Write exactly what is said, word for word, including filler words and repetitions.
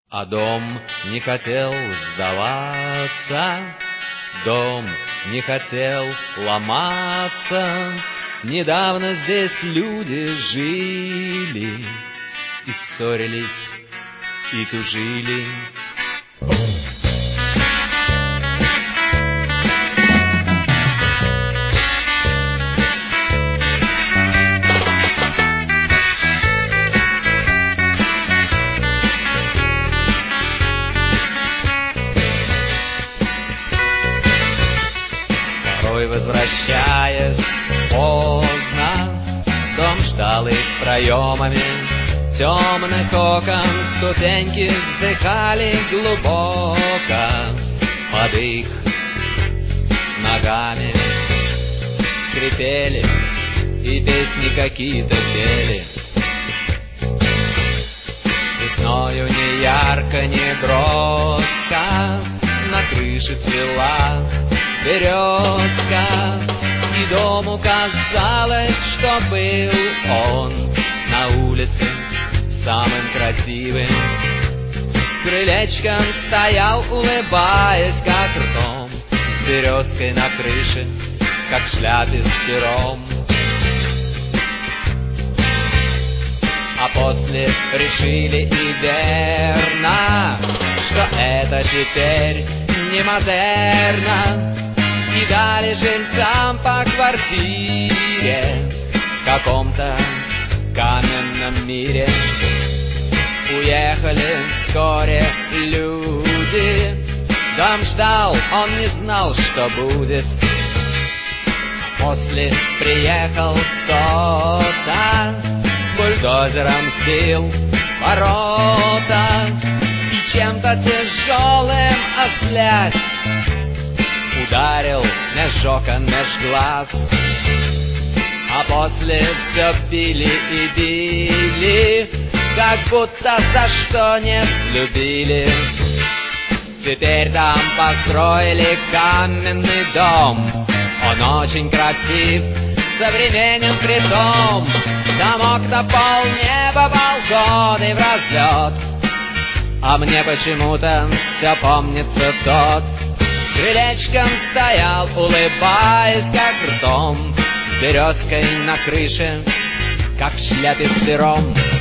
А дом не хотел сдаваться, дом не хотел ломаться. Недавно здесь люди жили и ссорились, и тужили. Порой, возвращаясь поздно, дом ждал их проемами темных окон. Ступеньки вздыхали глубоко под их ногами, скрипели и песни какие-то пели. Весною не ярко, не броско на крыше цвела березка, и дому казалось, что был он на улице самым красивым. Крылечком стоял, улыбаясь, как ртом, с березкой на крыше, как в шляпе с пером. А после решили и верно, что это теперь не модерно, и дали жильцам по квартире в каком-то каменном мире. Уехали вскоре люди, дом ждал, он не знал, что будет. После приехал кто-то, бульдозером сбил ворота и чем-то тяжелым озлясь ударил меж окон, меж глаз. А после все били и били, как будто за что не взлюбили. Теперь там построили каменный дом, он очень красив, современен притом. Там окна, пол, небо, балконы в разлет. А мне почему-то все помнится тот, крылечком стоял, улыбаясь, как ртом, с березкой на крыше, как в шляпе с пером.